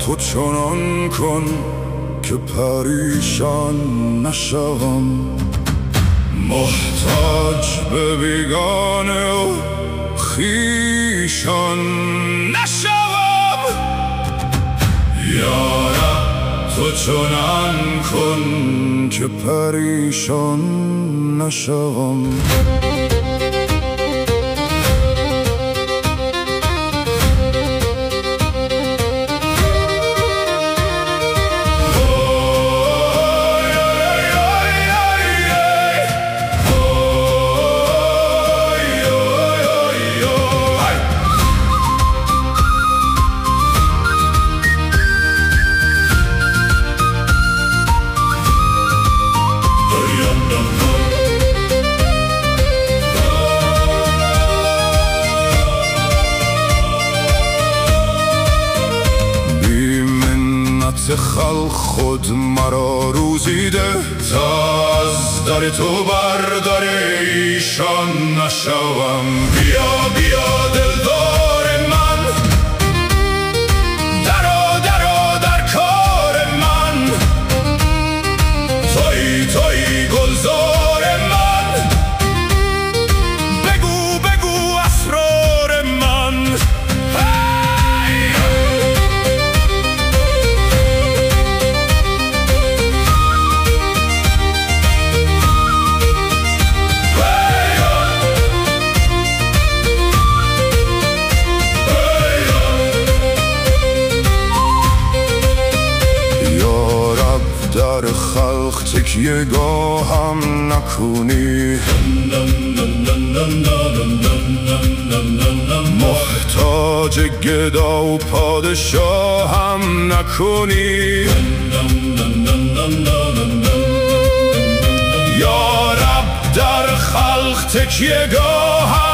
تو چنان کن که پریشان نشوم، محتاج به بیگانه و خویشان نشوم. یا رب تو چنان کن که پریشان نشوم. خلق خود مرا روزیده تا از در تو بر در ایشان نشوم. بیا بیا دلدار من، درآ درآ در کار من، تویی تویی گلزار من، بگو بگو اسرار من. در خلق تکیه گاهم نکنی، محتاج گدا و پادشاهم نکنی. یا رب در خلق تکیه گاهم